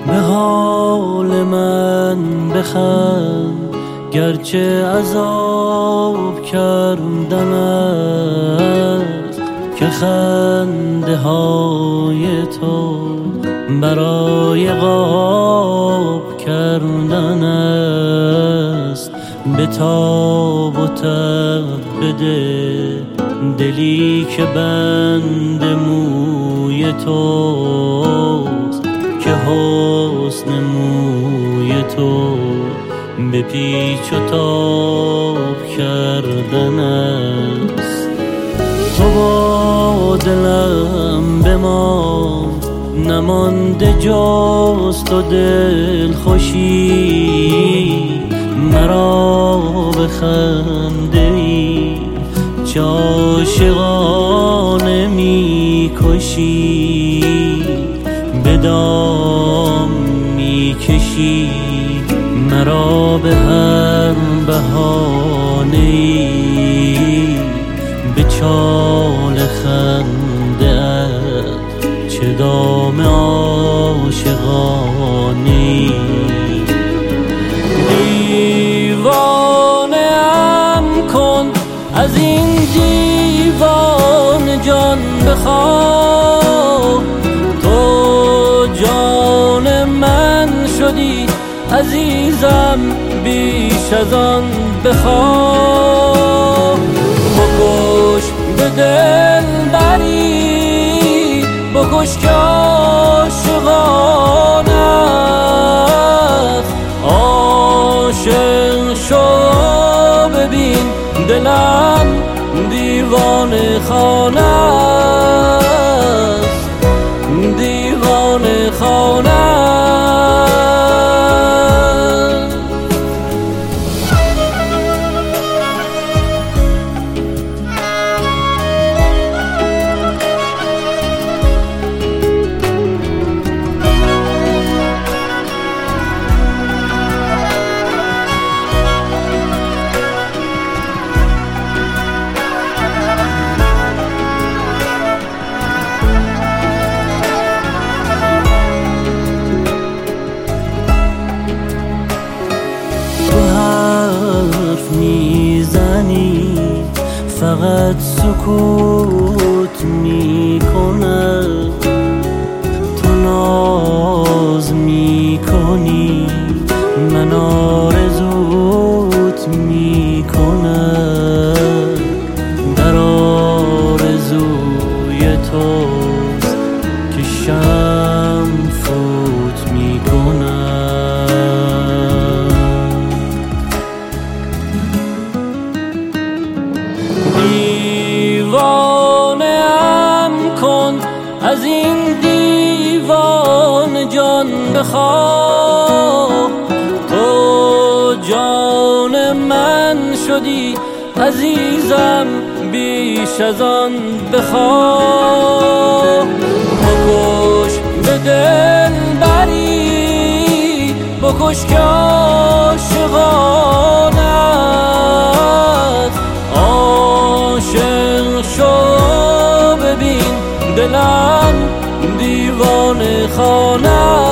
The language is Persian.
به حال من بخند گرچه عذاب کردن است، که خنده های تو برای غاب کردن است. به تاب و تب بده دلی که بند موی توست، که حسن موی تو به پیچ و تاب کردن است. تو با دلم بمان نمانده جز تو دل خوشی، مرا به خنده ای چه عاشقانه می کشی، به دام می کشی مرا به هر بهانه‌ای، به چال خنده‌ات چه دام عاشقانه‌ای. دیوانه ام کن از این دیوان جان بخواه، تو جان من شدی عزیزم بیش از آن بخواه. بکش به دل بری بکش که عاشقانه است، عاشق شو ببین دلم دیوانه خانه است، دیوانه خانه است. میزنی فقط سکوت میکند، تو ناز میکنی من آرزوت میکنم، در آرزوی توست که شم فوت میکنم. دیوانه ام کن از این دیوان جان بخواه، تو جان من شدی عزیزم بیش از آن بخواه. بکش به دل بری بکش که عاشقانه است، عاشق شو ببین دلم دیوانه خانه